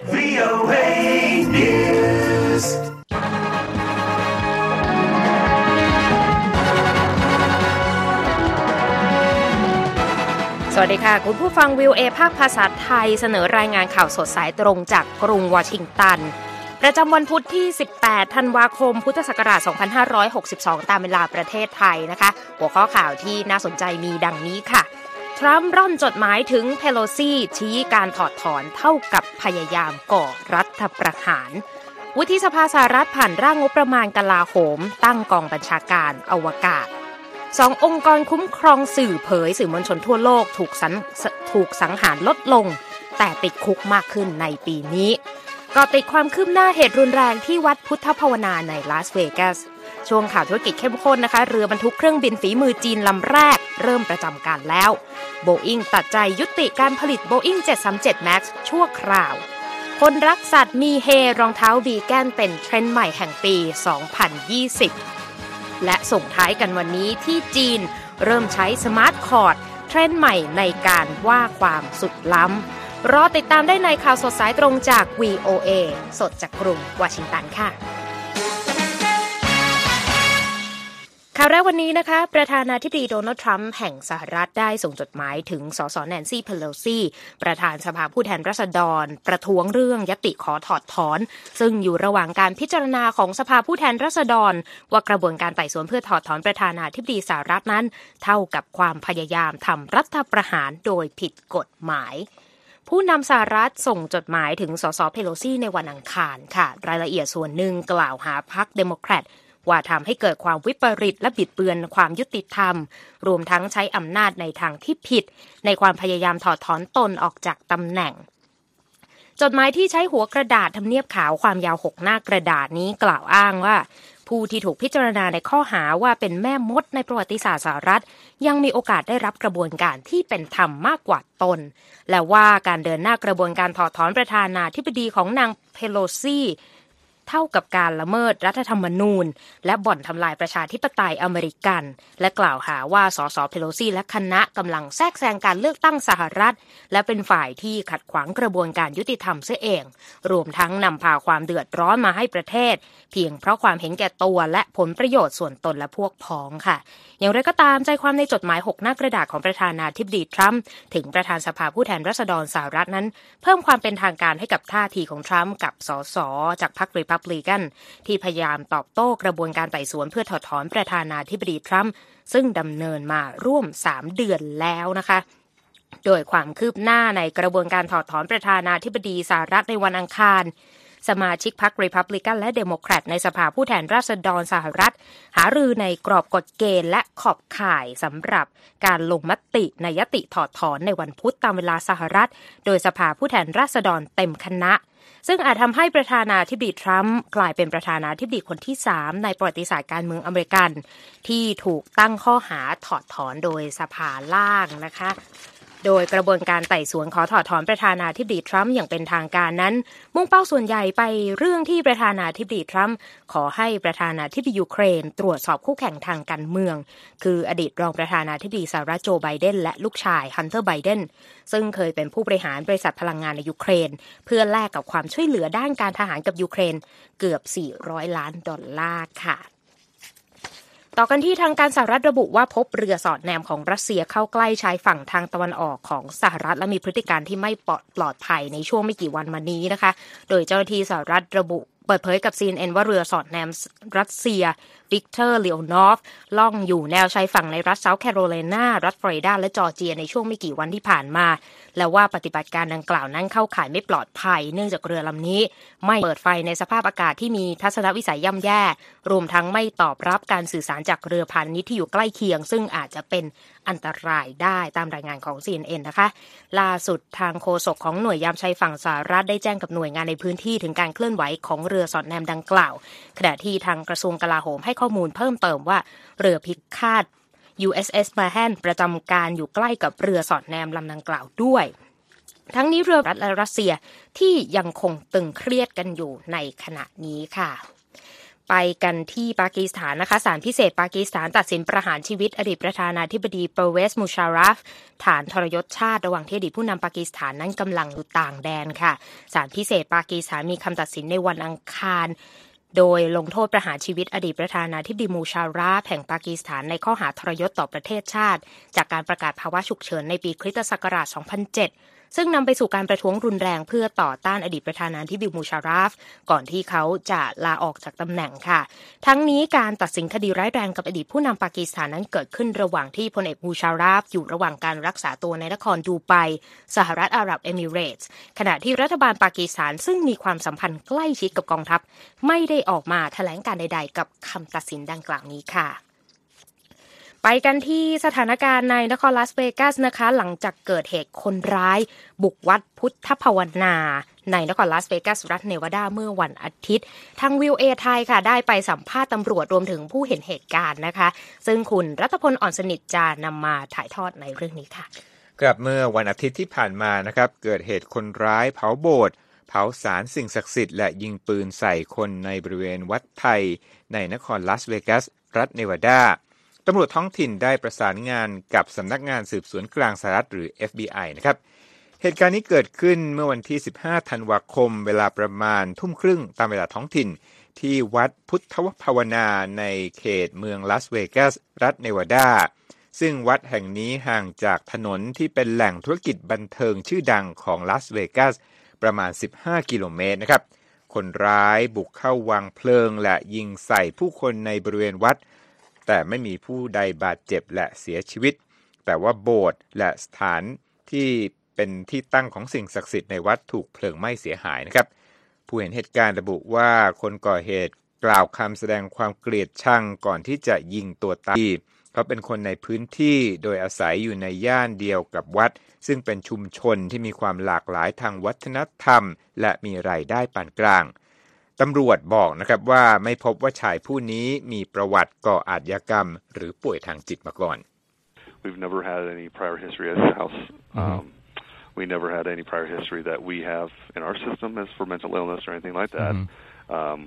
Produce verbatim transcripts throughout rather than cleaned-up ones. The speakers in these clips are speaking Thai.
วี โอ เอ News สวัสดีค่ะคุณผู้ฟัง วี โอ เอ ภาคภาษาไทยเสนอรายงานข่าวสดสายตรงจากกรุงวอชิงตันประจำวันพุธที่สิบแปดธันวาคมพุทธศักราชสองพันห้าร้อยหกสิบสองตามเวลาประเทศไทยนะคะหัวข้อข่าวที่น่าสนใจมีดังนี้ค่ะทรัมป์ร่อนจดหมายถึงเพโลซีชี้การถอดถอนเท่ากับพยายามก่อรัฐประหารวุฒิสภาสหรัฐผ่านร่างงบประมาณกลาโหมตั้งกองบัญชาการอวกาศสององค์กรคุ้มครองสื่อเผยสื่อมวลชนทั่วโลกถูกสังถูกสังหารลดลงแต่ติดคุกมากขึ้นในปีนี้ก็ติดความคืบหน้าเหตุรุนแรงที่วัดพุทธภาวนาในลาสเวกัสช่วงข่าวธุรกิจเข้มข้นนะคะเรือบรรทุกเครื่องบินฝีมือจีนลำแรกเริ่มประจำการแล้วโบอิ้งตัดใจยุติการผลิต Boeing เจ็ดสามเจ็ด แม็กซ์ ชั่วคราวคนรักสัตว์มีเฮรองเท้าวีแกนเป็นเทรนด์ใหม่แห่งปีสองพันยี่สิบและส่งท้ายกันวันนี้ที่จีนเริ่มใช้สมาร์ทคอร์ดเทรนด์ใหม่ในการว่าความสุดล้ำรอติดตามได้ในข่าวสดสายตรงจาก วี โอ เอ สดจากกรุงวอชิงตันค่ะข่าวแรกวันนี้นะคะประธานาธิบดีโดนัลด์ทรัมป์แห่งสหรัฐได้ส่งจดหมายถึงสสแนนซี่เพโลซีประธานสภาผู้แทนราษฎรประท้วงเรื่องญัตติขอถอดถอนซึ่งอยู่ระหว่างการพิจารณาของสภาผู้แทนราษฎรว่ากระบวนการไต่สวนเพื่อถอดถอนประธานาธิบดีสหรัฐนั้นเท่ากับความพยายามทำรัฐประหารโดยผิดกฎหมายผู้นำสหรัฐส่งจดหมายถึงสสเพโลซีในวันอังคารค่ะรายละเอียดส่วนหนึ่งกล่าวหาพรรคเดโมแครตว่าทำให้เกิดความวิปริตและบิดเบือนความยุติธรรมรวมทั้งใช้อำนาจในทางที่ผิดในความพยายามถอดถอนตนออกจากตำแหน่งจดหมายที่ใช้หัวกระดาษทำเนียบขาวความยาวหกหน้ากระดาษนี้กล่าวอ้างว่าผู้ที่ถูกพิจารณาในข้อหาว่าเป็นแม่มดในประวัติศาสตร์สหรัฐยังมีโอกาสได้รับกระบวนการที่เป็นธรรมมากกว่าตนและว่าการเดินหน้ากระบวนการถอดถอนประธานาธิบดีของนางเพโลซีเท่ากับการละเมิดรัฐธรรมนูญและบ่อนทำลายประชาธิปไตยอเมริกันและกล่าวหาว่าสสเพโลซีและคณะกำลังแทรกแซงการเลือกตั้งสหรัฐและเป็นฝ่ายที่ขัดขวางกระบวนการยุติธรรมเสียเองรวมทั้งนำพาความเดือดร้อนมาให้ประเทศเพียงเพราะความเห็นแก่ตัวและผลประโยชน์ส่วนตนและพวกพ้องค่ะอย่างไรก็ตามใจความในจดหมายหกหน้ากระดาษของประธานาธิบดีทรัมป์ถึงประธานสภาผู้แทนราษฎรสหรัฐนั้นเพิ่มความเป็นทางการให้กับท่าทีของทรัมป์กับสสจากพรรครีพับลิกันที่พยายามตอบโต้กระบวนการไต่สวนเพื่อถอดถอนประธานาธิบดีทรัมป์ซึ่งดำเนินมาร่วมสามเดือนแล้วนะคะโดยความคืบหน้าในกระบวนการถอดถอนประธานาธิบดีสหรัฐในวันอังคารสมาชิกพรรครีพับลิกันและเดโมแครตในสภาผู้แทนราษฎรสหรัฐหารือในกรอบกฎเกณฑ์และขอบข่ายสำหรับการลงมติในญัตติถอดถอนในวันพุธตามเวลาสหรัฐโดยสภาผู้แทนราษฎรเต็มคณะซึ่งอาจทำให้ประธานาธิบดีทรัมป์กลายเป็นประธานาธิบดีคนที่สามในประวัติศาสตร์การเมืองอเมริกันที่ถูกตั้งข้อหาถอดถอนโดยสภาล่างนะคะโดยกระบวนการไต่สวนขอถอดถอนประธานาธิบดีทรัมป์อย่างเป็นทางการนั้นมุ่งเป้าส่วนใหญ่ไปเรื่องที่ประธานาธิบดีทรัมป์ขอให้ประธานาธิบดียูเครนตรวจสอบคู่แข่งทางการเมืองคืออดีตรองประธานาธิบดีสหรัฐโจไบเดนและลูกชายฮันเตอร์ไบเดนซึ่งเคยเป็นผู้บริหารบริษัทพลังงานในยูเครนเพื่อแลกกับความช่วยเหลือด้านการทหารกับยูเครนเกือบสี่ร้อยล้านดอลลาร์ค่ะต่อกันที่ทางการสหรัฐระบุว่าพบเรือสอดแนมของรัสเซียเข้าใกล้ชายฝั่งทางตะวันออกของสหรัฐและมีพฤติการที่ไม่ปลอดภัยในช่วงไม่กี่วันมานี้นะคะโดยเจ้าหน้าที่สหรัฐระบุเปิดเผยกับ ซี เอ็น เอ็น ว่าเรือสอดแนมรัสเซียวิกเตอร์เลโอนอฟล่องอยู่แนวชายฝั่งในรัฐเซาท์แคโรไลนารัฐฟลอริดาและจอร์เจียในช่วงไม่กี่วันที่ผ่านมาและว่าปฏิบัติการดังกล่าวนั้นเข้าข่ายไม่ปลอดภัยเนื่องจากเรือลำนี้ไม่เปิดไฟในสภาพอากาศที่มีทัศนวิสัยย่ำแย่รวมทั้งไม่ตอบรับการสื่อสารจากเรือพาณิชย์ที่อยู่ใกล้เคียงซึ่งอาจจะเป็นอันตรายได้ตามรายงานของ ซี เอ็น เอ็น นะคะล่าสุดทางโฆษกของหน่วยยามชายฝั่งสหรัฐได้แจ้งกับหน่วยงานในพื้นที่ถึงการเคลื่อนไหวของเรือสอดแนมดังกล่าวขณะที่ทางกระทรวงกลาโหมให้ข้อมูลเพิ่มเติมว่าเรือพิฆาต ยู เอส เอส Mahan ประจำการอยู่ใกล้กับเรือสอดแนมลำดังกล่าวด้วยทั้งนี้เรือรัฐและรัสเซียที่ยังคงตึงเครียดกันอยู่ในขณะนี้ค่ะไปกันที่ปากีสถานนะคะศาลพิเศษปากีสถานตัดสินประหารชีวิตอดีตประธานาธิบดีเปอร์เวซ มูชารัฟฐานทรยศชาติระหว่างที่อดีตผู้นำปากีสถานนั้นกำลังอยู่ต่างแดนค่ะศาลพิเศษปากีสถานมีคำตัดสินในวันอังคารโดยลงโทษประหารชีวิตอดีตประธานาธิบดีมูชารัฟแห่งปากีสถานในข้อหาทรยศต่อประเทศชาติจากการประกาศภาวะฉุกเฉินในปีคริสตศักราช สองพันเจ็ดซึ่งนำไปสู่การประท้วงรุนแรงเพื่อต่อต้านอดีตประธานาธิบดีมูชารัฟก่อนที่เขาจะลาออกจากตำแหน่งค่ะทั้งนี้การตัดสินคดีร้ายแรงกับอดีตผู้นำปากีสถานนั้นเกิดขึ้นระหว่างที่พลเอกมูชารัฟอยู่ระหว่างการรักษาตัวในนครดูไบสหรัฐอาหรับเอมิเรตส์ขณะที่รัฐบาลปากีสถานซึ่งมีความสัมพันธ์ใกล้ชิดกับกองทัพไม่ได้ออกมาแถลงการใดๆกับคำตัดสินดังกล่าวนี้ค่ะไปกันที่สถานการณ์ในนครลาสเวกัสนะคะหลังจากเกิดเหตุคนร้ายบุกวัดพุทธภาวนาในนครลาสเวกัสรัฐเนวาดาเมื่อวันอาทิตย์ทางวิวเอไทยค่ะได้ไปสัมภาษณ์ตำรวจรวมถึงผู้เห็นเหตุการณ์นะคะซึ่งคุณรัตพลอ่อนสนิทจะนำมาถ่ายทอดในเรื่องนี้ค่ะครับเมื่อวันอาทิตย์ที่ผ่านมานะครับเกิดเหตุคนร้ายเผาโบสถ์เผาศาลสิ่งศักดิ์สิทธิ์และยิงปืนใส่คนในบริเวณวัดไทยในนครลาสเวกัสรัฐเนวาดาตำรวจท้องถิ่นได้ประสานงานกับสำนักงานสืบสวนกลางสหรัฐหรือ เอฟ บี ไอ นะครับเหตุการณ์นี้เกิดขึ้นเมื่อวันที่สิบห้าธันวาคมเวลาประมาณทุ่มครึ่งตามเวลาท้องถิ่นที่วัดพุทธภาวนาในเขตเมืองลาสเวกัสรัฐเนวาดาซึ่งวัดแห่งนี้ห่างจากถนนที่เป็นแหล่งธุรกิจบันเทิงชื่อดังของลาสเวกัสประมาณสิบห้ากิโลเมตรนะครับคนร้ายบุกเข้าวางเพลิงและยิงใส่ผู้คนในบริเวณวัดแต่ไม่มีผู้ใดบาดเจ็บและเสียชีวิตแต่ว่าโบสถ์และสถานที่เป็นที่ตั้งของสิ่งศักดิ์สิทธิ์ในวัดถูกเพลิงไหม้เสียหายนะครับผู้เห็นเหตุการณ์ระบุว่าคนก่อเหตุกล่าวคำแสดงความเกลียดชังก่อนที่จะยิงตัวตายเขาเป็นคนในพื้นที่โดยอาศัยอยู่ในย่านเดียวกับวัดซึ่งเป็นชุมชนที่มีความหลากหลายทางวัฒนธรรมและมีรายได้ปานกลางตำรวจบอกนะครับว่าไม่พบว่าชายผู้นี้มีประวัติก่ออาชญากรรมหรือป่วยทางจิตมาก่อน We've never had any prior history at this house. Um, we never had any prior history that we have in our system as for mental illness or anything like that. Um,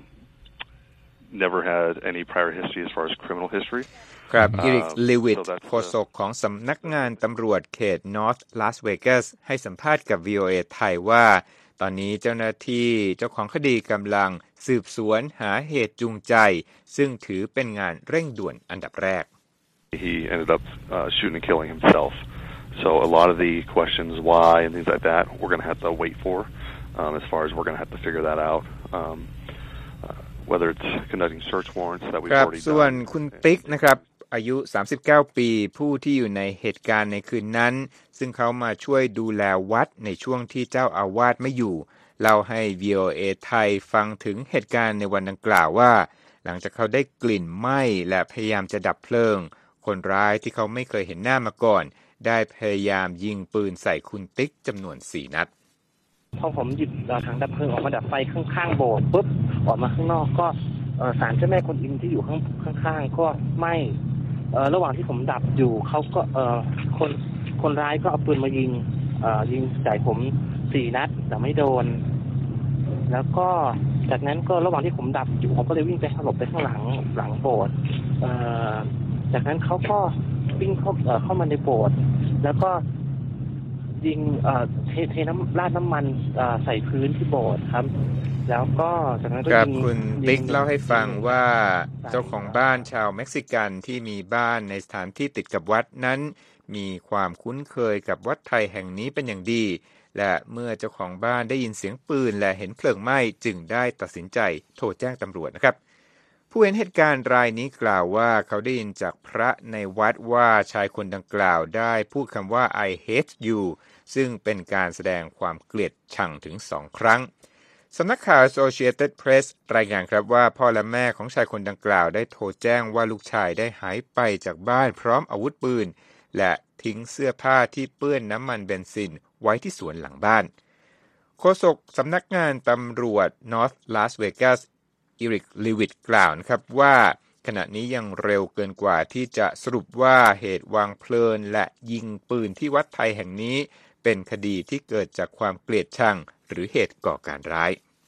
never had any prior history as far as criminal history. ครับอีริก ลิวิตโฆษกของสำนักงานตำรวจเขตนอร์ทลาสเวกัสให้สัมภาษณ์กับ วี โอ เอ ไทยว่าตอนนี้เจ้าหน้าที่เจ้าของคดีกำลังสืบสวนหาเหตุจูงใจซึ่งถือเป็นงานเร่งด่วนอันดับแรก He ended up uh, shooting and killing himself. So a lot of the questions why and things like that we're going to have to wait for um, as far as we're going to have to figure that out. Um, uh, whether it's conducting search warrants that we've already done. ส่วนคุณติ๊กนะครับอายุสามสิบเก้าปีผู้ที่อยู่ในเหตุการณ์ในคืนนั้นซึ่งเขามาช่วยดูแลวัดในช่วงที่เจ้าอาวาสไม่อยู่เล่าให้ วี โอ เอ ไทยฟังถึงเหตุการณ์ในวันดังกล่าวว่าหลังจากเขาได้กลิ่นไหม้และพยายามจะดับเพลิงคนร้ายที่เขาไม่เคยเห็นหน้ามาก่อนได้พยายามยิงปืนใส่คุณติ๊กจำนวนสี่นัดพอผมหยิบถังดับเพลิงออกมาดับไฟข้างๆโบสถ์ปุ๊บออกมาข้างนอกก็ศาลเจ้าแม่กวนอิมที่อยู่ข้างๆก็ไหม้ระหว่างที่ผมดับอยู่เขาก็คนคนร้ายก็เอาปืนมายิงยิงใส่ผมสี่นัดแต่ไม่โดนแล้วก็จากนั้นก็ระหว่างที่ผมดับอยู่ผมก็เลยวิ่งไปหลบไปข้างหลังหลังโบสถ์จากนั้นเขาก็วิ่งเข้าเข้ามาในโบสถ์แล้วก็ยิงเทเทน้ำราดน้ำมันใส่พื้นที่โบสถ์ครับแล้วก็จากนั้นก็ยิงคุณติ๊กเล่าให้ฟังว่าเจ้าของบ้านชาวเม็กซิกันที่มีบ้านในสถานที่ติดกับวัดนั้นมีความคุ้นเคยกับวัดไทยแห่งนี้เป็นอย่างดีและเมื่อเจ้าของบ้านได้ยินเสียงปืนและเห็นเพลิงไหม้จึงได้ตัดสินใจโทรแจ้งตำรวจนะครับผู้เห็นเหตุการณ์รายนี้กล่าวว่าเขาได้ยินจากพระในวัดว่าชายคนดังกล่าวได้พูดคำว่า I hate you ซึ่งเป็นการแสดงความเกลียดชังถึงสองครั้งสำนักข่าว Associated Press รายงานครับว่าพ่อและแม่ของชายคนดังกล่าวได้โทรแจ้งว่าลูกชายได้หายไปจากบ้านพร้อมอาวุธปืนและทิ้งเสื้อผ้าที่เปื้อนน้ำมันเบนซินไว้ที่สวนหลังบ้านโฆษกสำนักงานตำรวจ North Las Vegas อีริก ลิวิตกล่าวนะครับว่าขณะนี้ยังเร็วเกินกว่าที่จะสรุปว่าเหตุวางเพลิงและยิงปืนที่วัดไทยแห่งนี้เป็นคดีที่เกิดจากความเกลียดชังหรือเหตุก่อการร้าย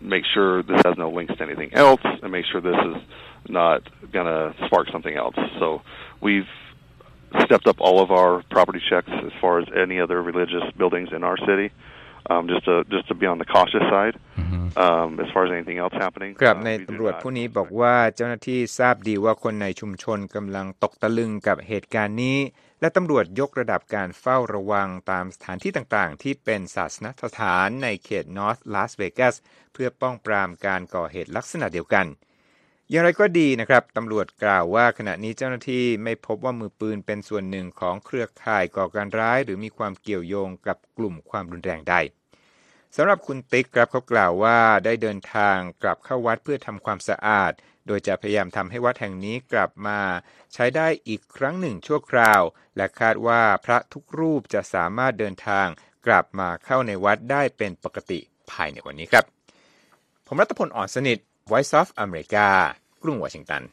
make sure this has no links to anything else, and make sure this is not going to spark something else. So we've stepped up all of our property checks as far as any other religious buildings in our city, um, just to just to be on the cautious side. Um, as far as anything else happening. ครับในตำรวจผู้นี้บอกว่าเจ้าหน้าที่ทราบดีว่าคนในชุมชนกำลังตกตะลึงกับเหตุการณ์นี้และตำรวจยกระดับการเฝ้าระวังตามสถานที่ต่างๆที่เป็นศาสนสถานในเขตนอร์ทลาสเวกัสเพื่อป้องปรามการก่อเหตุลักษณะเดียวกันอย่างไรก็ดีนะครับตำรวจกล่าวว่าขณะนี้เจ้าหน้าที่ไม่พบว่ามือปืนเป็นส่วนหนึ่งของเครือข่ายก่อการร้ายหรือมีความเกี่ยวโยงกับกลุ่มความรุนแรงใดสำหรับคุณติ๊กครับเขากล่าวว่าได้เดินทางกลับเข้าวัดเพื่อทำความสะอาดโดยจะพยายามทำให้วัดแห่งนี้กลับมาใช้ได้อีกครั้งหนึ่งชั่วคราวและคาดว่าพระทุกรูปจะสามารถเดินทางกลับมาเข้าในวัดได้เป็นปกติภายในวันนี้ครับผมรัตพล อ่อนสนิท Voice of America กรุงวอชิงตัน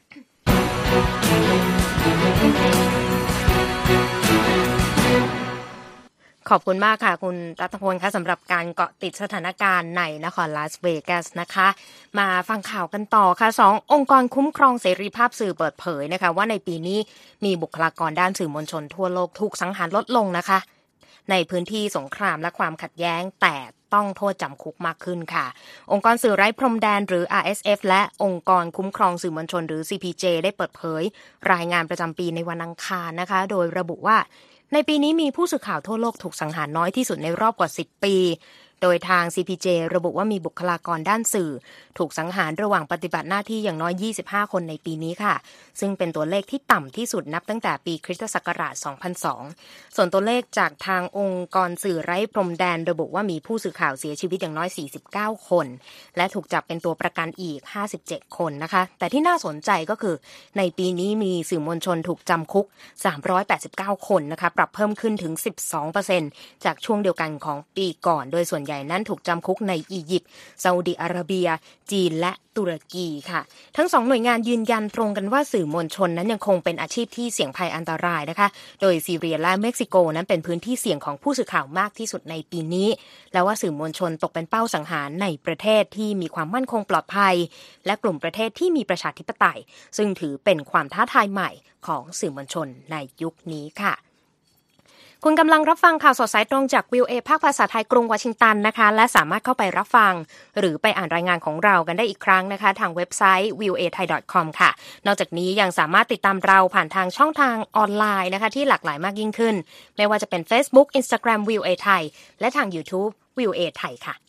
ขอบคุณมากค่ะคุณรัตพลค่ะสำหรับการเกาะติดสถานการณ์ในนครลาสเวกัสนะคะมาฟังข่าวกันต่อค่ะสององค์กรคุ้มครองเสรีภาพสื่อเปิดเผยนะคะว่าในปีนี้มีบุคลากรด้านสื่อมวลชนทั่วโลกถูกสังหารลดลงนะคะในพื้นที่สงครามและความขัดแย้งแต่ต้องโทษจำคุกมากขึ้นค่ะองค์กรสื่อไร้พรมแดนหรือ อาร์ เอส เอฟ และองค์กรคุ้มครองสื่อมวลชนหรือ ซี พี เจ ได้เปิดเผยรายงานประจำปีในวันอังคารนะคะโดยระบุว่าในปีนี้มีผู้สื่อข่าวทั่วโลกถูกสังหารน้อยที่สุดในรอบกว่าสิบปีโดยทาง ซี พี เจ ระบุว่ามีบุคลากรด้านสื่อถูกสังหารระหว่างปฏิบัติหน้าที่อย่างน้อยยี่สิบห้าคนในปีนี้ค่ะซึ่งเป็นตัวเลขที่ต่ำที่สุดนับตั้งแต่ปีคริสตศักราชสองพันสองส่วนตัวเลขจากทางองค์กรสื่อไร้พรมแดนระบุว่ามีผู้สื่อข่าวเสียชีวิตอย่างน้อยสี่สิบเก้าคนและถูกจับเป็นตัวประกันอีกห้าสิบเจ็ดคนนะคะแต่ที่น่าสนใจก็คือในปีนี้มีสื่อมวลชนถูกจำคุกสามร้อยแปดสิบเก้าคนนะคะปรับเพิ่มขึ้นถึง สิบสองเปอร์เซ็นต์ จากช่วงเดียวกันของปีก่อนโดยส่วนใหญ่นั้นถูกจำคุกในอียิปต์ซาอุดิอาระเบียจีนและตุรกีค่ะทั้งสองหน่วยงานยืนยันตรงกันว่าสื่อมวลชนนั้นยังคงเป็นอาชีพที่เสี่ยงภัยอันตรายนะคะโดยซีเรียและเม็กซิโกนั้นเป็นพื้นที่เสี่ยงของผู้สื่อข่าวมากที่สุดในปีนี้และว่าสื่อมวลชนตกเป็นเป้าสังหารในประเทศที่มีความมั่นคงปลอดภัยและกลุ่มประเทศที่มีประชาธิปไตยซึ่งถือเป็นความท้าทายใหม่ของสื่อมวลชนในยุคนี้ค่ะคุณกำลังรับฟังข่าวสดสายตรงจาก วี โอ เอ ภาคภาษาไทยกรุงวอชิงตันนะคะและสามารถเข้าไปรับฟังหรือไปอ่านรายงานของเรากันได้อีกครั้งนะคะทางเว็บไซต์ วี โอ เอ ไทย ดอท คอม ค่ะนอกจากนี้ยังสามารถติดตามเราผ่านทางช่องทางออนไลน์นะคะที่หลากหลายมากยิ่งขึ้นไม่ว่าจะเป็น Facebook Instagram วี โอ เอ ไทยและทาง YouTube วี โอ เอ ไทยค่ะ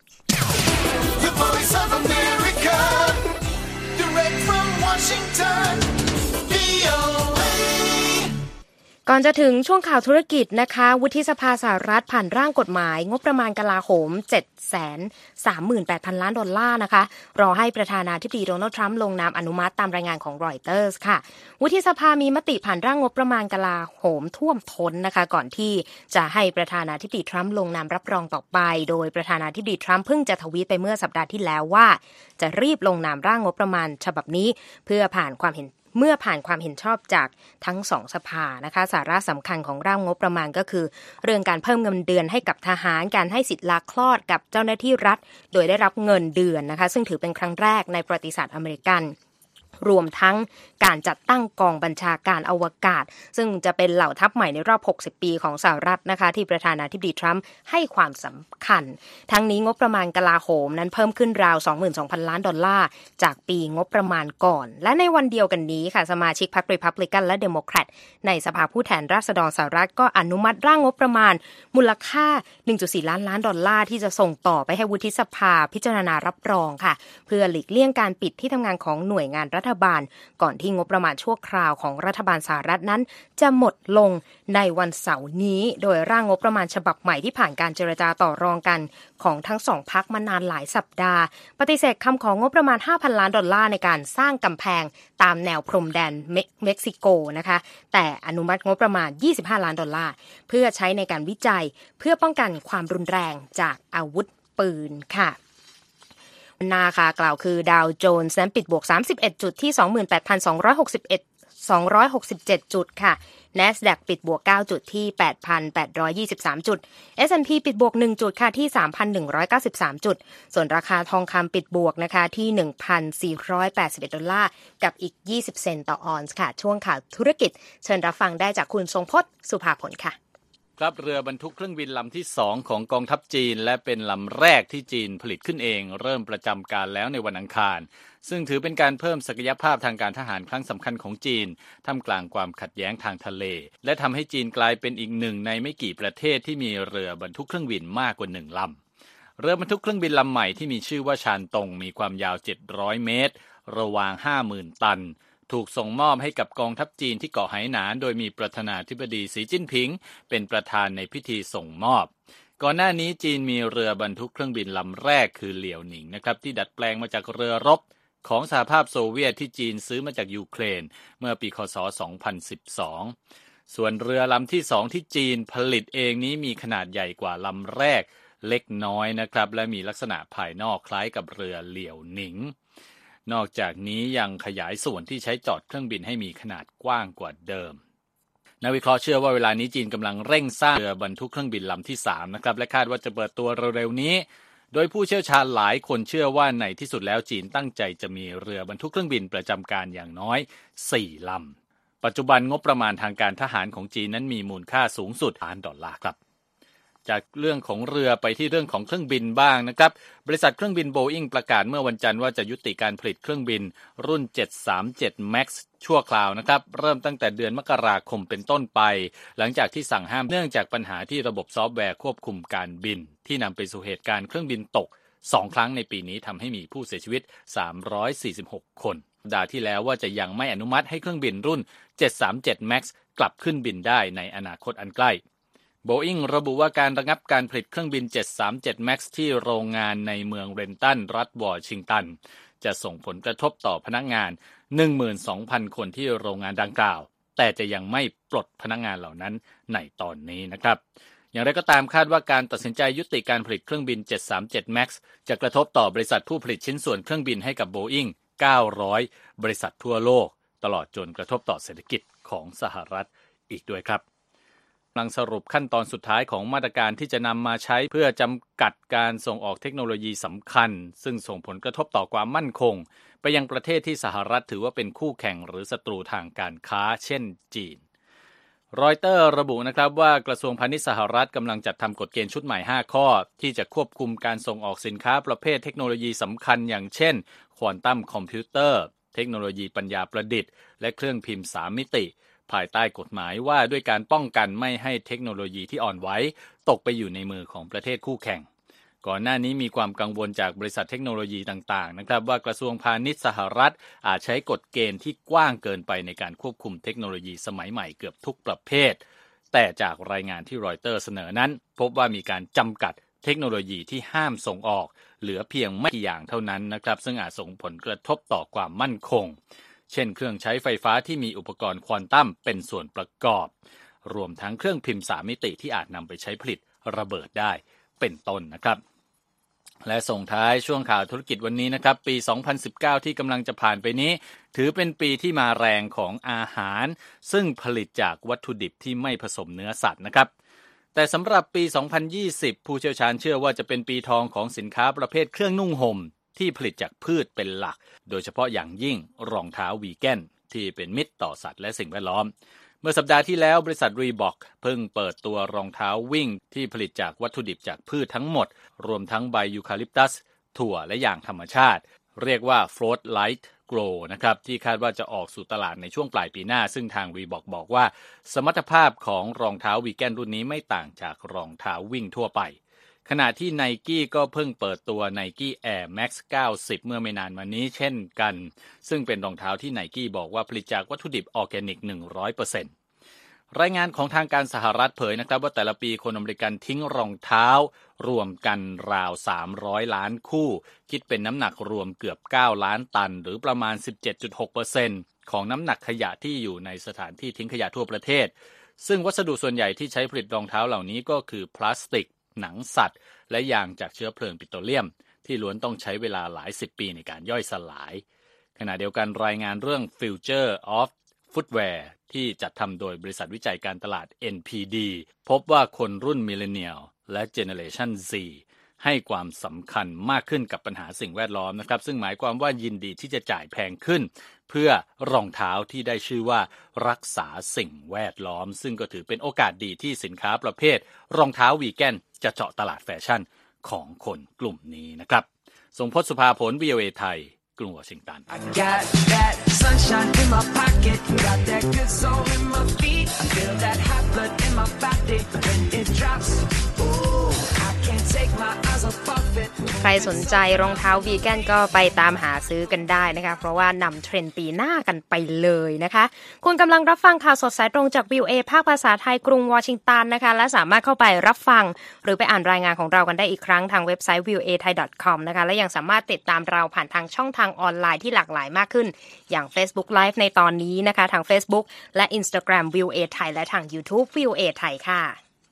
The Voice of America Direct from Washington วี โอ เอก่อนจะถึงช่วงข่าวธุรกิจนะคะวุฒิสภาสหรัฐผ่านร่างกฎหมายงบประมาณกลาโหม เจ็ดแสนสามหมื่นแปดพัน ล้านดอลลาร์นะคะรอให้ประธานาธิบดีโดนัลด์ทรัมป์ลงนามอนุมัติตามรายงานของรอยเตอร์สค่ะวุฒิสภามีมติผ่านร่างงบประมาณกลาโหมท่วมท้นนะคะก่อนที่จะให้ประธานาธิบดีทรัมป์ลงนามรับรองต่อไปโดยประธานาธิบดีทรัมป์เพิ่งจะทวีตไปเมื่อสัปดาห์ที่แล้วว่าจะรีบลงนามร่างงบประมาณฉบับนี้เพื่อผ่านความเห็นเมื่อผ่านความเห็นชอบจากทั้งสองสภานะคะสาระสำคัญของร่างงบประมาณก็คือเรื่องการเพิ่มเงินเดือนให้กับทหารการให้สิทธิลาคลอดกับเจ้าหน้าที่รัฐโดยได้รับเงินเดือนนะคะซึ่งถือเป็นครั้งแรกในประวัติศาสตร์อเมริกันรวมทั้งการจัดตั้งกองบัญชาการอวกาศซึ่งจะเป็นเหล่าทัพใหม่ในรอบหกสิบปีของสหรัฐนะคะที่ประธานาธิบดีทรัมป์ให้ความสำคัญทั้งนี้งบประมาณกลาโหมนั้นเพิ่มขึ้นราว สองหมื่นสองพัน ล้านดอลลาร์จากปีงบประมาณก่อนและในวันเดียวกันนี้ค่ะสมาชิกพรรครีพับลิกันและเดโมแครตในสภาผู้แทนราษฎรสหรัฐก็อนุมัติร่างงบประมาณมูลค่า หนึ่งจุดสี่ ล้านล้านดอลลาร์ที่จะส่งต่อไปให้วุฒิสภาพิจารณารับรองค่ะเพื่อหลีกเลี่ยงการปิดที่ทำงานของหน่วยงานรัฐบาลก่อนที่งบประมาณชั่วคราวของรัฐบาลสหรัฐนั้นจะหมดลงในวันเสาร์นี้โดยร่างงบประมาณฉบับใหม่ที่ผ่านการเจรจาต่อรองกันของทั้งสองพรรคมานานหลายสัปดาห์ปฏิเสธคำของงบประมาณ ห้าพัน ล้านดอลลาร์ในการสร้างกำแพงตามแนวพรมแดนเม็กซิโกนะคะแต่อนุมัติงบประมาณยี่สิบห้าล้านดอลลาร์เพื่อใช้ในการวิจัยเพื่อป้องกันความรุนแรงจากอาวุธปืนค่ะนาค่ะกล่าวคือดาวโจนส์นั้นปิดบวกสามสิบเอ็ดจุดที่ สองหมื่นแปดพันสองร้อยหกสิบเอ็ด สองร้อยหกสิบเจ็ด จุดค่ะ NASDAQ ปิดบวกเก้าจุดที่ แปดพันแปดร้อยยี่สิบสาม จุด เอส แอนด์ พี ปิดบวกหนึ่งจุดค่ะที่ สามพันหนึ่งร้อยเก้าสิบสาม จุดส่วนราคาทองคำปิดบวกนะคะที่ หนึ่งพันสี่ร้อยแปดสิบเอ็ด ดอลลาร์กับอีกยี่สิบเซนต์ต่อออนซ์ค่ะช่วงข่าวธุรกิจเชิญรับฟังได้จากคุณทรงพจน์สุภาผลค่ะครับเรือบรรทุกเครื่องบินลำที่สองของกองทัพจีนและเป็นลำแรกที่จีนผลิตขึ้นเองเริ่มประจำการแล้วในวันอังคารซึ่งถือเป็นการเพิ่มศักยภาพทางการทหารครั้งสำคัญของจีนท่ามกลางความขัดแย้งทางทะเลและทำให้จีนกลายเป็นอีกหนึ่งในไม่กี่ประเทศที่มีเรือบรรทุกเครื่องบินมากกว่าหนึ่งลำเรือบรรทุกเครื่องบินลำใหม่ที่มีชื่อว่าชานตงมีความยาวเจ็ดร้อยเมตรระวาง ห้าหมื่น ตันถูกส่งมอบให้กับกองทัพจีนที่เกาะไหหนานโดยมีประธานาธิบดีสีจิ้นผิงเป็นประธานในพิธีส่งมอบก่อนหน้านี้จีนมีเรือบรรทุกเครื่องบินลำแรกคือเหลียวหนิงนะครับที่ดัดแปลงมาจากเรือรบของสหภาพโซเวียตที่จีนซื้อมาจากยูเครนเมื่อปีค.ศ. สองพันสิบสองส่วนเรือลำที่สองที่จีนผลิตเองนี้มีขนาดใหญ่กว่าลำแรกเล็กน้อยนะครับและมีลักษณะภายนอกคล้ายกับเรือเหลียวหนิงนอกจากนี้ยังขยายส่วนที่ใช้จอดเครื่องบินให้มีขนาดกว้างกว่าเดิมนักวิเคราะห์เชื่อว่าเวลานี้จีนกำลังเร่งสร้างเรือบรรทุกเครื่องบินลำที่สามนะครับและคาดว่าจะเปิดตัวเร็วๆนี้โดยผู้เชี่ยวชาญหลายคนเชื่อว่าในที่สุดแล้วจีนตั้งใจจะมีเรือบรรทุกเครื่องบินประจำการอย่างน้อยสี่ลำปัจจุบันงบประมาณทางการทหารของจีนนั้นมีมูลค่าสูงสุดล้านดอลลาร์ครับจากเรื่องของเรือไปที่เรื่องของเครื่องบินบ้างนะครับบริษัทเครื่องบิน Boeing ประกาศเมื่อวันจันทร์ว่าจะยุติการผลิตเครื่องบินรุ่นเจ็ดสามเจ็ด แม็กซ์ ชั่วคราวนะครับเริ่มตั้งแต่เดือนมกราคมเป็นต้นไปหลังจากที่สั่งห้ามเนื่องจากปัญหาที่ระบบซอฟต์แวร์ควบคุมการบินที่นำไปสู่เหตุการณ์เครื่องบินตกสองครั้งในปีนี้ทำให้มีผู้เสียชีวิตสามร้อยสี่สิบหกคนสัปดาห์ที่แล้วว่าจะยังไม่อนุมัติให้เครื่องบินรุ่นเจ็ดสามเจ็ด แม็กซ์ กลับขึ้นบินได้ในอนาคตอันใกล้Boeing ระบุว่าการระงับการผลิตเครื่องบินเจ็ดสามเจ็ด แม็กซ์ ที่โรงงานในเมืองเรนตันรัฐวอชิงตันจะส่งผลกระทบต่อพนักงาน หนึ่งหมื่นสองพัน คนที่โรงงานดังกล่าวแต่จะยังไม่ปลดพนักงานเหล่านั้นในตอนนี้นะครับอย่างไรก็ตามคาดว่าการตัดสินใจยุติการผลิตเครื่องบินเจ็ดสามเจ็ด แม็กซ์ จะกระทบต่อบริษัทผู้ผลิตชิ้นส่วนเครื่องบินให้กับ Boeing เก้าร้อยบริษัททั่วโลกตลอดจนกระทบต่อเศรษฐกิจของสหรัฐอีกด้วยครับกำลังสรุปขั้นตอนสุดท้ายของมาตรการที่จะนำมาใช้เพื่อจำกัดการส่งออกเทคโนโลยีสำคัญซึ่งส่งผลกระทบต่อความมั่นคงไปยังประเทศที่สหรัฐถือว่าเป็นคู่แข่งหรือศัตรูทางการค้าเช่นจีนรอยเตอร์ระบุนะครับว่ากระทรวงพาณิชย์สหรัฐกำลังจัดทำกฎเกณฑ์ชุดใหม่ห้าข้อที่จะควบคุมการส่งออกสินค้าประเภทเทคโนโลยีสำคัญอย่างเช่นควอนตัมคอมพิวเตอร์เทคโนโลยีปัญญาประดิษฐ์และเครื่องพิมพ์สามมิติภายใต้กฎหมายว่าด้วยการป้องกันไม่ให้เทคโนโลยีที่อ่อนไหวตกไปอยู่ในมือของประเทศคู่แข่งก่อนหน้านี้มีความกังวลจากบริษัทเทคโนโลยีต่างๆนะครับว่ากระทรวงพาณิชย์สหรัฐอาจใช้กฎเกณฑ์ที่กว้างเกินไปในการควบคุมเทคโนโลยีสมัยใหม่เกือบทุกประเภทแต่จากรายงานที่รอยเตอร์เสนอนั้นพบว่ามีการจำกัดเทคโนโลยีที่ห้ามส่งออกเหลือเพียงไม่กี่อย่างเท่านั้นนะครับซึ่งอาจส่งผลกระทบต่อความมั่นคงเช่นเครื่องใช้ไฟฟ้าที่มีอุปกรณ์ควอนตัมเป็นส่วนประกอบรวมทั้งเครื่องพิมพ์สามมิติที่อาจนำไปใช้ผลิตระเบิดได้เป็นต้นนะครับและส่งท้ายช่วงข่าวธุรกิจวันนี้นะครับปีสองพันสิบเก้าที่กำลังจะผ่านไปนี้ถือเป็นปีที่มาแรงของอาหารซึ่งผลิตจากวัตถุดิบที่ไม่ผสมเนื้อสัตว์นะครับแต่สำหรับปีสองพันยี่สิบผู้เชี่ยวชาญเชื่อว่าจะเป็นปีทองของสินค้าประเภทเครื่องนุ่งห่มที่ผลิตจากพืชเป็นหลักโดยเฉพาะอย่างยิ่งรองเท้าวีแกนที่เป็นมิตรต่อสัตว์และสิ่งแวดล้อมเมื่อสัปดาห์ที่แล้วบริษัท Reebok เพิ่งเปิดตัวรองเท้าวิ่งที่ผลิตจากวัตถุดิบจากพืชทั้งหมดรวมทั้งใบยูคาลิปตัสถั่วและยางธรรมชาติเรียกว่า Float Light Grow นะครับที่คาดว่าจะออกสู่ตลาดในช่วงปลายปีหน้าซึ่งทาง Reebok บอกว่าสมรรถภาพของรองเท้าวีแกนรุ่นนี้ไม่ต่างจากรองเท้าวิ่งทั่วไปขณะที่ Nike ก็เพิ่งเปิดตัว Nike Air Max เก้าสิบเมื่อไม่นานมานี้เช่นกันซึ่งเป็นรองเท้าที่ Nike บอกว่าผลิตจากวัตถุดิบออร์แกนิก หนึ่งร้อยเปอร์เซ็นต์ รายงานของทางการสหรัฐเผยนะครับว่าแต่ละปีคนอเมริกันทิ้งรองเท้ารวมกันราวสามร้อยล้านคู่คิดเป็นน้ำหนักรวมเกือบเก้าล้านตันหรือประมาณ สิบเจ็ดจุดหกเปอร์เซ็นต์ ของน้ำหนักขยะที่อยู่ในสถานที่ทิ้งขยะทั่วประเทศซึ่งวัสดุส่วนใหญ่ที่ใช้ผลิตรองเท้าเหล่านี้ก็คือพลาสติกหนังสัตว์และยางจากเชื้อเพลิงปิโตรเลียมที่ล้วนต้องใช้เวลาหลายสิบปีในการย่อยสลายขณะเดียวกันรายงานเรื่อง Future of Footwear ที่จัดทำโดยบริษัทวิจัยการตลาด เอ็น พี ดี พบว่าคนรุ่น Millennial และ Generation Z ให้ความสำคัญมากขึ้นกับปัญหาสิ่งแวดล้อมนะครับซึ่งหมายความว่ายินดีที่จะจ่ายแพงขึ้นเพื่อรองเท้าที่ได้ชื่อว่ารักษาสิ่งแวดล้อมซึ่งก็ถือเป็นโอกาสดีที่สินค้าประเภทรองเท้าวีแกนจะเจาะตลาดแฟชั่นของคนกลุ่มนี้นะครับทรงพจน์สุภาผล วี โอ เอ ไทยกรุงวอชิงตัน I got that sunshine in my pocket, got that good soul in my feet. I feel that hot blood in my body when it drops. Ooh, I can't take my eyes off of it. ใครสนใจรองเท้าวีแกนก็ไปตามหาซื้อกันได้นะคะเพราะว่านำเทรนด์ปีหน้ากันไปเลยนะคะคุณกำลังรับฟังข่าวสดสายตรงจาก วี โอ เอ ภาคภาษาไทยกรุงวอชิงตันนะคะและสามารถเข้าไปรับฟังหรือไปอ่านรายงานของเรากันได้อีกครั้งทางเว็บไซต์ วี โอ เอ ไทย ดอท คอม นะคะและยังสามารถติดตามเราผ่านทางช่องทางออนไลน์ที่หลากหลายมากขึ้นอย่าง Facebook Live ในตอนนี้นะคะทาง Facebook และ Instagram วี โอ เอ ไทยและทาง YouTube วี โอ เอ ไทยค่ะ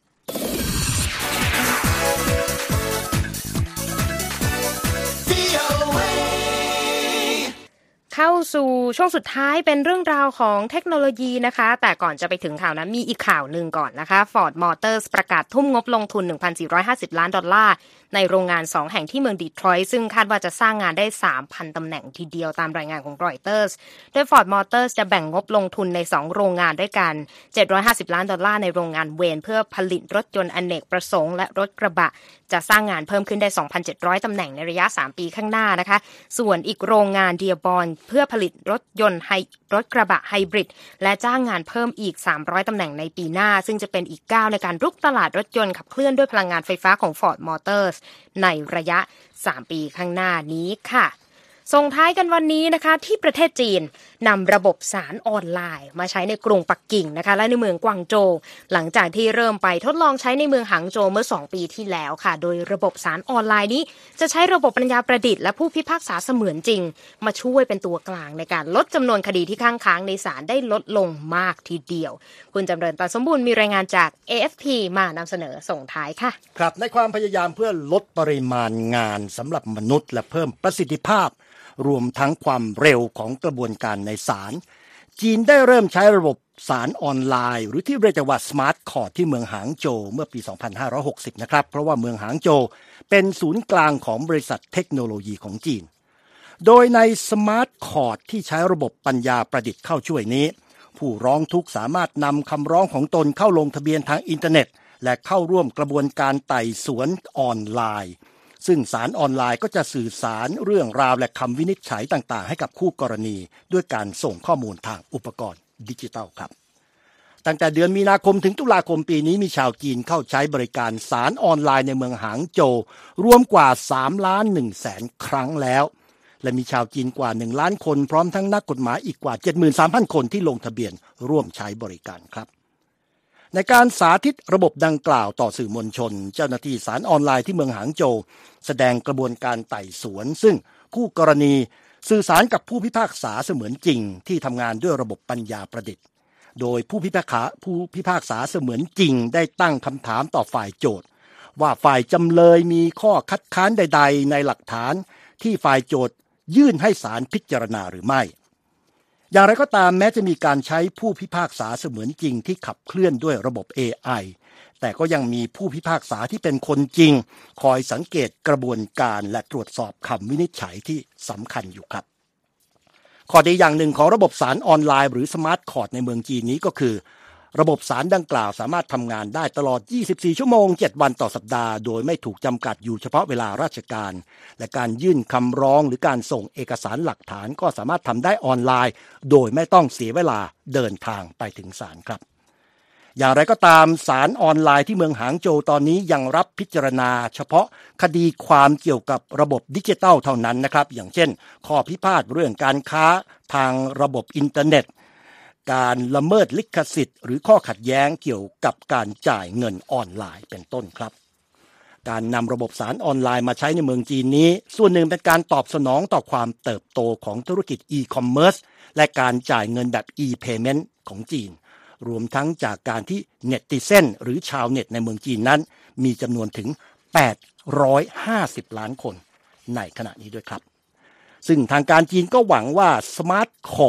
เข้าสู่ช่วงสุดท้ายเป็นเรื่องราวของเทคโนโลยีนะคะแต่ก่อนจะไปถึงข่าวนั้นมีอีกข่าวหนึ่งก่อนนะคะ Ford Motors ประกาศทุ่มงบลงทุน หนึ่งพันสี่ร้อยห้าสิบ ล้านดอลลาร์ในโรงงานสองแห่งที่เมืองดีทรอยต์ซึ่งคาดว่าจะสร้างงานได้ สามพัน ตำแหน่งทีเดียวตามรายงานของ Reuters โดย Ford Motors จะแบ่งงบลงทุนในสองโรงงานด้วยกันเจ็ดร้อยห้าสิบล้านดอลลาร์ในโรงงานเวนเพื่อผลิตรถยนต์อเนกประสงค์และรถกระบะจะสร้างงานเพิ่มขึ้นได้ สองพันเจ็ดร้อย ตำแหน่งในระยะสามปีข้างหน้านะคะส่วนอีกโรงงานเดียบอนเพื่อผลิตรถยนต์ไฮรถกระบะไฮบริดและจ้างงานเพิ่มอีกสามร้อยตำแหน่งในปีหน้าซึ่งจะเป็นอีกก้าวในการรุกตลาดรถยนต์ขับเคลื่อนด้วยพลังงานไฟฟ้าของ Ford Motors ในระยะสามปีข้างหน้านี้ค่ะส่งท้ายกันวันนี้นะคะที่ประเทศจีนนำระบบสารออนไลน์มาใช้ในกรุงปักกิ่งนะคะและในเมืองกวางโจวหลังจากที่เริ่มไปทดลองใช้ในเมืองหางโจวเมื่อสองปีที่แล้วค่ะโดยระบบสารออนไลน์นี้จะใช้ระบบปัญญาประดิษฐ์และผู้พิพากษาเสมือนจริงมาช่วยเป็นตัวกลางในการลดจำนวนคดีที่ค้างค้างในศาลได้ลดลงมากทีเดียวคุณจำเริญตาสมบูรณ์มีรายงานจาก เอ เอฟ พี มานำเสนอส่งท้ายค่ะครับในความพยายามเพื่อลดปริมาณงานสำหรับมนุษย์และเพิ่มประสิทธิภาพรวมทั้งความเร็วของกระบวนการในศาลจีนได้เริ่มใช้ระบบศาลออนไลน์หรือที่เรียกว่าสมาร์ทคอร์ทที่เมืองหางโจวเมื่อปีสองพันห้าร้อยหกสิบนะครับเพราะว่าเมืองหางโจวเป็นศูนย์กลางของบริษัทเทคโนโลยีของจีนโดยในสมาร์ทคอร์ทที่ใช้ระบบปัญญาประดิษฐ์เข้าช่วยนี้ผู้ร้องทุกข์สามารถนำคำร้องของตนเข้าลงทะเบียนทางอินเทอร์เน็ตและเข้าร่วมกระบวนการไต่สวนออนไลน์ซึ่งศาลออนไลน์ก็จะสื่อสารเรื่องราวและคำวินิจฉัยต่างๆให้กับคู่กรณีด้วยการส่งข้อมูลทางอุปกรณ์ดิจิทัลครับตั้งแต่เดือนมีนาคมถึงตุลาคมปีนี้มีชาวจีนเข้าใช้บริการศาลออนไลน์ในเมืองหางโจวรวมกว่าสามล้านหนึ่งแสนครั้งแล้วและมีชาวจีนกว่าหนึ่งล้านคนพร้อมทั้งนักกฎหมายอีกกว่า เจ็ดหมื่นสามพัน คนที่ลงทะเบียนร่วมใช้บริการครับในการสาธิตระบบดังกล่าวต่อสื่อมวลชนเจ้าหน้าที่ศาลออนไลน์ที่เมืองหางโจวแสดงกระบวนการไต่สวนซึ่งคู่กรณีสื่อสารกับผู้พิพากษาเสมือนจริงที่ทำงานด้วยระบบปัญญาประดิษฐ์โดยผู้พิพากษาผู้พิพากษาเสมือนจริงได้ตั้งคำถามต่อฝ่ายโจทก์ว่าฝ่ายจำเลยมีข้อคัดค้านใดๆในหลักฐานที่ฝ่ายโจทก์ยื่นให้ศาลพิจารณาหรือไม่อย่างไรก็ตามแม้จะมีการใช้ผู้พิพากษาเสมือนจริงที่ขับเคลื่อนด้วยระบบ เอ ไอ แต่ก็ยังมีผู้พิพากษาที่เป็นคนจริงคอยสังเกตกระบวนการและตรวจสอบคำวินิจฉัยที่สำคัญอยู่ครับข้อดีอย่างหนึ่งของระบบศาลออนไลน์หรือสมาร์ทคอร์ทในเมืองจีนนี้ก็คือระบบศาลดังกล่าวสามารถทำงานได้ตลอดยี่สิบสี่ชั่วโมงเจ็ดวันต่อสัปดาห์โดยไม่ถูกจำกัดอยู่เฉพาะเวลาราชการและการยื่นคำร้องหรือการส่งเอกสารหลักฐานก็สามารถทำได้ออนไลน์โดยไม่ต้องเสียเวลาเดินทางไปถึงศาลครับอย่างไรก็ตามศาลออนไลน์ที่เมืองหางโจวตอนนี้ยังรับพิจารณาเฉพาะคดีความเกี่ยวกับระบบดิจิทัลเท่านั้นนะครับอย่างเช่นข้อพิพาทเรื่องการค้าทางระบบอินเทอร์เน็ตการละเมิดลิขสิทธิ์หรือข้อขัดแย้งเกี่ยวกับการจ่ายเงินออนไลน์เป็นต้นครับการนำระบบศาลออนไลน์มาใช้ในเมืองจีนนี้ส่วนหนึ่งเป็นการตอบสนองต่อความเติบโตของธุรกิจอีคอมเมิร์ซและการจ่ายเงินแบบ e-payment ของจีนรวมทั้งจากการที่เน็ติเซนหรือชาวเน็ตในเมืองจีนนั้นมีจำนวนถึงแปดร้อยห้าสิบล้านคนในขณะนี้ด้วยครับซึ่งทางการจีนก็หวังว่าสมาร์ทคอร์ท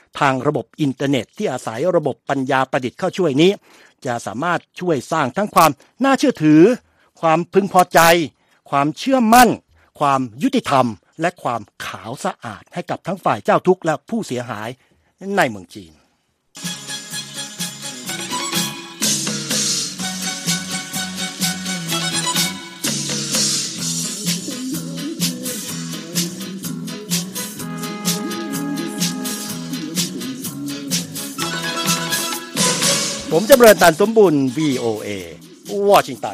ทางระบบอินเทอร์เน็ตที่อาศัยระบบปัญญาประดิษฐ์เข้าช่วยนี้จะสามารถช่วยสร้างทั้งความน่าเชื่อถือความพึงพอใจความเชื่อมั่นความยุติธรรมและความขาวสะอาดให้กับทั้งฝ่ายเจ้าทุกข์และผู้เสียหายในเมืองจีนผมจำเริญตันสมบุญ วี โอ เอ วอชิงตัน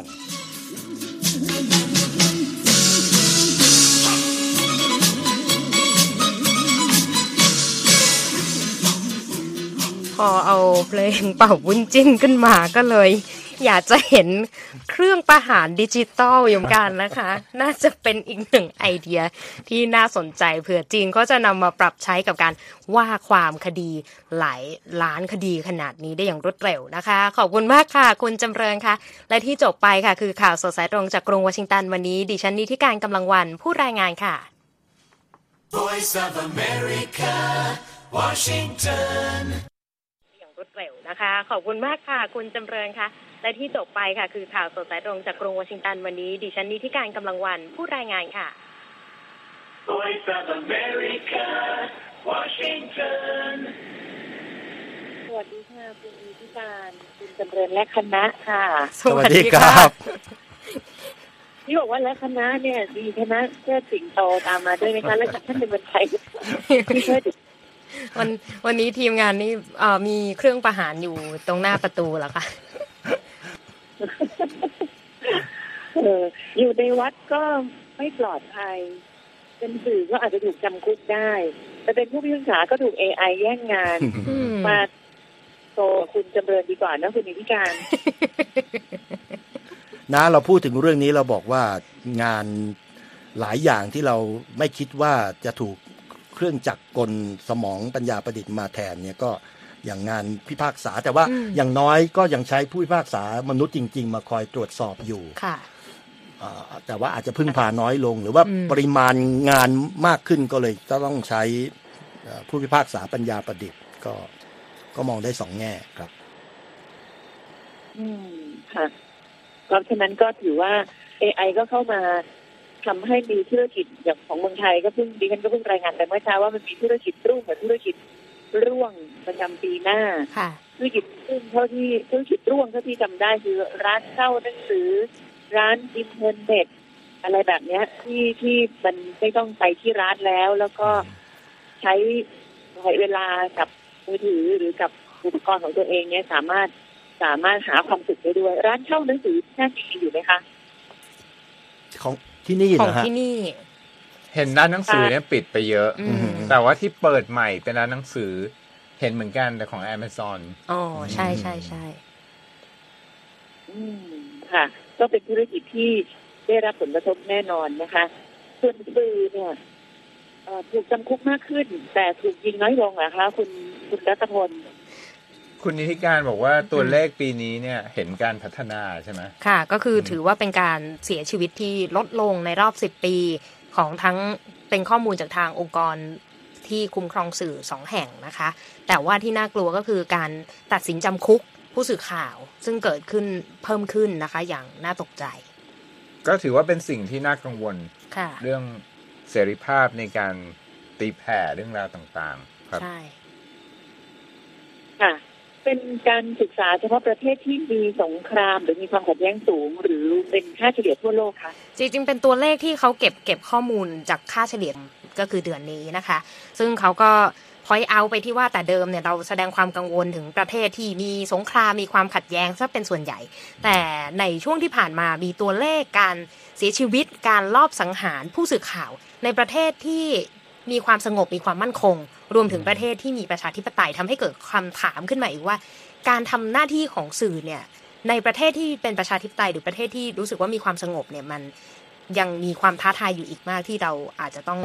พอเอาเพลงเป่าวุ้นจิ้นขึ้นมาก็เลยอยากจะเห็นเครื่องประหารดิจิตอลอยู่กันนะคะ น่าจะเป็นอีกหนึ่งไอเดียที่น่าสนใจเผื่อจีนก็จะนำมาปรับใช้กับการว่าความคดีหลายล้านคดีขนาดนี้ได้อย่างรวดเร็วนะคะขอบคุณมากค่ะคุณจำเริญค่ะและที่จบไปค่ะคือข่าวสดสายตรงจากกรุงวอชิงตันวันนี้ดิฉันนิติการกำลังวันผู้รายงานค่ะ Voice of America, Washington รวดเร็วนะคะขอบคุณมากค่ะคุณจำเริญค่ะและที่จบไปค่ะคือข่าวสดสายตรงจากกรุงวอชิงตันวันนี้ดิฉันนิติการกำลังวันผู้รายงานค่ะ Voice of America, Washington สวัสดีค่ะคุณนิติการคุณจำเริญและคณะค่ะสวัสดีครับที่บอกว่าและคณะเนี่ยมีคณะเชิดสิงโตตามมาด้วยไหมคะและท่านเป็นคนไทยที่เชิดวันวันนี้ทีมงานนี่เอ่อมีเครื่องประหารอยู่ตรงหน้าประตูเหรอคะเอออยู่ในวัดก็ไม่ปลอดภัยเป็นสื่อก็อาจจะถูกจำคุกได้แต่เป็นผู้พิพากษาก็ถูก เอ ไอ แย่งงานมาโตคุณจำเริญดีกว่านะคุณนิติการนะเราพูดถึงเรื่องนี้เราบอกว่างานหลายอย่างที่เราไม่คิดว่าจะถูกเครื่องจักรกลสมองปัญญาประดิษฐ์มาแทนเนี่ยก็อย่างงานพิพากษาแต่ว่าอย่างน้อยก็ยังใช้ผู้พิพากษามนุษย์จริงๆมาคอยตรวจสอบอยู่ค่ะแต่ว่าอาจจะพึ่งพาน้อยลงหรือว่าปริมาณงานมากขึ้นก็เลยต้องใช้ผู้พิพากษาปัญญาประดิษฐ์ก็ก็มองได้สองแง่ครับอืมค่ะเพราะฉะนั้นก็ถือว่า เอ ไอ ก็เข้ามาทำให้มีธุรกิจอย่างของเมืองไทยก็เพิ่งดิฉันก็เพิ่งรายงานไปเมื่อเช้าว่ามันมีธุรกิจรุ่งกับธุรกิจร่วงประจำปีหน้าธุรกิจรุ่งเท่าที่ธุรกิจร่วงเท่าที่จำได้คือร้านเช่าหนังสือร้านอินเทอร์เน็ตอะไรแบบนี้ที่ที่มันไม่ต้องไปที่ร้านแล้วแล้วก็ใช้เวลากับมือถือหรือกับอุปกรณ์ของตัวเองเนี่ยสามารถสามารถหาความสุขได้ด้วยร้านเช่าหนังสือน่าจะมีอยู่ไหมคะของที่นี่ของที่นี่เห็นร้านหนังสือเนี่ยปิดไปเยอะแต่ว่าที่เปิดใหม่เป็นร้านหนังสือเห็นเหมือนกันแต่ของ Amazon อ๋อใช่ใช่ใช่อืมค่ะก็เป็นธุรกิจที่ได้รับผลกระทบแน่นอนนะคะส่วนสื่อเนี่ยถูกจำคุกมากขึ้นแต่ถูกยิงน้อยลงเหรอคะคุณคุณรัตพลคุณนิติการบอกว่าตัวเลขปีนี้เนี่ยเห็นการพัฒนาใช่ไหมค่ะก็คือถือว่าเป็นการเสียชีวิตที่ลดลงในรอบสิบปีของทั้งเป็นข้อมูลจากทางองค์กรที่คุ้มครองสื่อสองแห่งนะคะแต่ว่าที่น่ากลัวก็คือการตัดสินจำคุกผู้สื่อข่าวซึ่งเกิดขึ้นเพิ่มขึ้นนะคะอย่างน่าตกใจก็ถือว่าเป็นสิ่งที่น่ากังวลเรื่องเสรีภาพในการตีแผ่เรื่องราวต่างๆครับใช่ค่ะเป็นการศึกษาเฉพาะประเทศที่มีสงครามหรือมีความขัดแย้งสูงหรือเป็นค่าเฉลี่ยทั่วโลกคะจริงๆเป็นตัวเลขที่เขาเก็บเก็บข้อมูลจากค่าเฉลี่ยก็คือเดือนนี้นะคะซึ่งเขาก็พอยต์เอาท์ไปที่ว่าแต่เดิมเนี่ยเราแสดงความกังวลถึงประเทศที่มีสงครามมีความขัดแย้งซะเป็นส่วนใหญ่แต่ในช่วงที่ผ่านมามีตัวเลขการเสียชีวิตการลอบสังหารผู้สื่อข่าวในประเทศที่มีความสงบมีความมั่นคงรวมถึงประเทศที่มีประชาธิปไตยทำให้เกิดคำถามขึ้นมาอีกว่าการทำหน้าที่ของสื่อเนี่ยในประเทศที่เป็นประชาธิปไตยหรือประเทศที่รู้สึกว่ามีความสงบเนี่ยมันยังมีความท้าทายอยู่อีกมากที่เราอาจจะต้อง